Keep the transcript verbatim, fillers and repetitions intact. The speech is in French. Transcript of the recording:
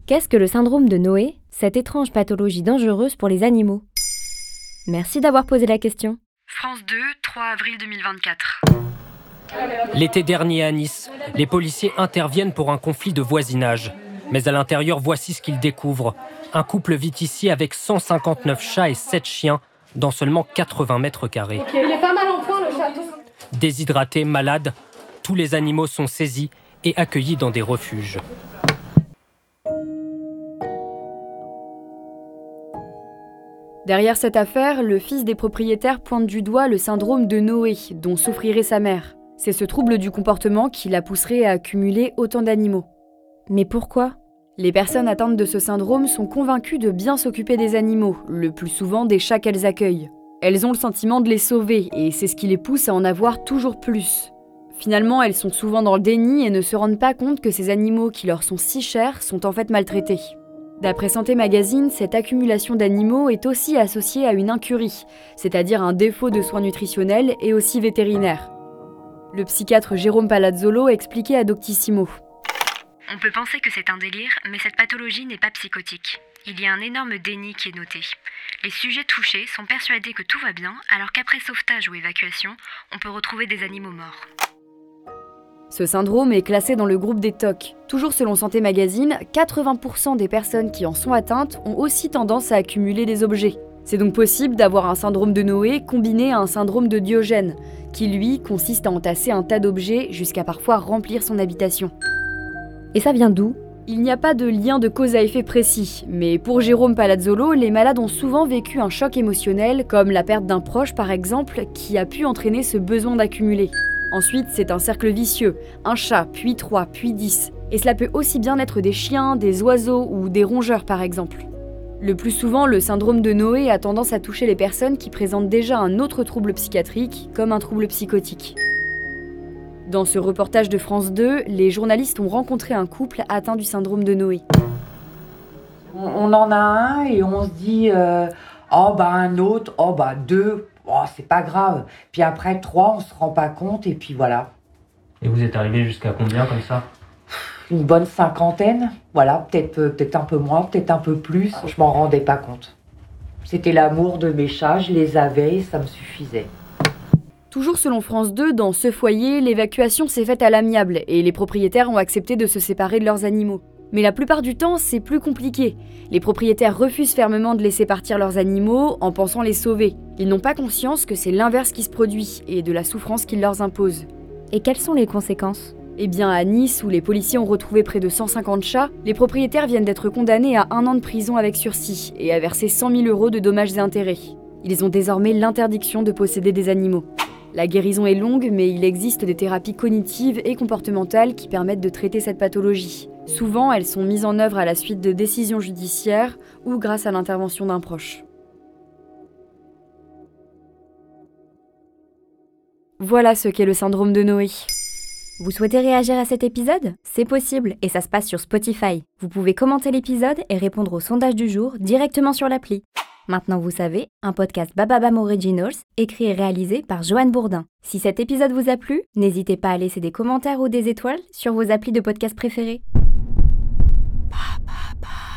Qu'est-ce que le syndrome de Noé, cette étrange pathologie dangereuse pour les animaux ? Merci d'avoir posé la question. France deux, trois avril deux mille vingt-quatre. L'été dernier à Nice, les policiers interviennent pour un conflit de voisinage. Mais à l'intérieur, voici ce qu'ils découvrent. Un couple vit ici avec cent cinquante-neuf chats et sept chiens dans seulement quatre-vingts mètres carrés. Okay. Il est pas mal en point, le château. Déshydratés, malades, tous les animaux sont saisis et accueillis dans des refuges. Derrière cette affaire, le fils des propriétaires pointe du doigt le syndrome de Noé, dont souffrirait sa mère. C'est ce trouble du comportement qui la pousserait à accumuler autant d'animaux. Mais pourquoi ? Les personnes atteintes de ce syndrome sont convaincues de bien s'occuper des animaux, le plus souvent des chats qu'elles accueillent. Elles ont le sentiment de les sauver, et c'est ce qui les pousse à en avoir toujours plus. Finalement, elles sont souvent dans le déni et ne se rendent pas compte que ces animaux qui leur sont si chers sont en fait maltraités. D'après Santé Magazine, cette accumulation d'animaux est aussi associée à une incurie, c'est-à-dire un défaut de soins nutritionnels et aussi vétérinaires. Le psychiatre Jérôme Palazzolo expliquait à Doctissimo. On peut penser que c'est un délire, mais cette pathologie n'est pas psychotique. Il y a un énorme déni qui est noté. Les sujets touchés sont persuadés que tout va bien, alors qu'après sauvetage ou évacuation, on peut retrouver des animaux morts. Ce syndrome est classé dans le groupe des T O C. Toujours selon Santé Magazine, quatre-vingts pour cent des personnes qui en sont atteintes ont aussi tendance à accumuler des objets. C'est donc possible d'avoir un syndrome de Noé combiné à un syndrome de Diogène, qui lui consiste à entasser un tas d'objets jusqu'à parfois remplir son habitation. Et ça vient d'où ? Il n'y a pas de lien de cause à effet précis, mais pour Jérôme Palazzolo, les malades ont souvent vécu un choc émotionnel, comme la perte d'un proche par exemple, qui a pu entraîner ce besoin d'accumuler. Ensuite, c'est un cercle vicieux, un chat, puis trois, puis dix. Et cela peut aussi bien être des chiens, des oiseaux ou des rongeurs par exemple. Le plus souvent, le syndrome de Noé a tendance à toucher les personnes qui présentent déjà un autre trouble psychiatrique, comme un trouble psychotique. Dans ce reportage de France deux, les journalistes ont rencontré un couple atteint du syndrome de Noé. On en a un et on se dit euh, « oh bah un autre, oh bah deux ». Oh, c'est pas grave. Puis après, trois, on se rend pas compte, et puis voilà. Et vous êtes arrivé jusqu'à combien comme ça ? Une bonne cinquantaine. Voilà, peut-être, euh, peut-être un peu moins, peut-être un peu plus. Je m'en rendais pas compte. C'était l'amour de mes chats, je les avais, et ça me suffisait. Toujours selon France deux, dans ce foyer, l'évacuation s'est faite à l'amiable, et les propriétaires ont accepté de se séparer de leurs animaux. Mais la plupart du temps, c'est plus compliqué. Les propriétaires refusent fermement de laisser partir leurs animaux en pensant les sauver. Ils n'ont pas conscience que c'est l'inverse qui se produit et de la souffrance qu'ils leur imposent. Et quelles sont les conséquences ? Eh bien, à Nice, où les policiers ont retrouvé près de cent cinquante chats, les propriétaires viennent d'être condamnés à un an de prison avec sursis et à verser cent mille euros de dommages et intérêts. Ils ont désormais l'interdiction de posséder des animaux. La guérison est longue, mais il existe des thérapies cognitives et comportementales qui permettent de traiter cette pathologie. Souvent, elles sont mises en œuvre à la suite de décisions judiciaires ou grâce à l'intervention d'un proche. Voilà ce qu'est le syndrome de Noé. Vous souhaitez réagir à cet épisode ? C'est possible et ça se passe sur Spotify. Vous pouvez commenter l'épisode et répondre au sondage du jour directement sur l'appli. Maintenant vous savez, un podcast Bababam Originals, écrit et réalisé par Joanne Bourdin. Si cet épisode vous a plu, n'hésitez pas à laisser des commentaires ou des étoiles sur vos applis de podcast préférés. Ba, ba, ba.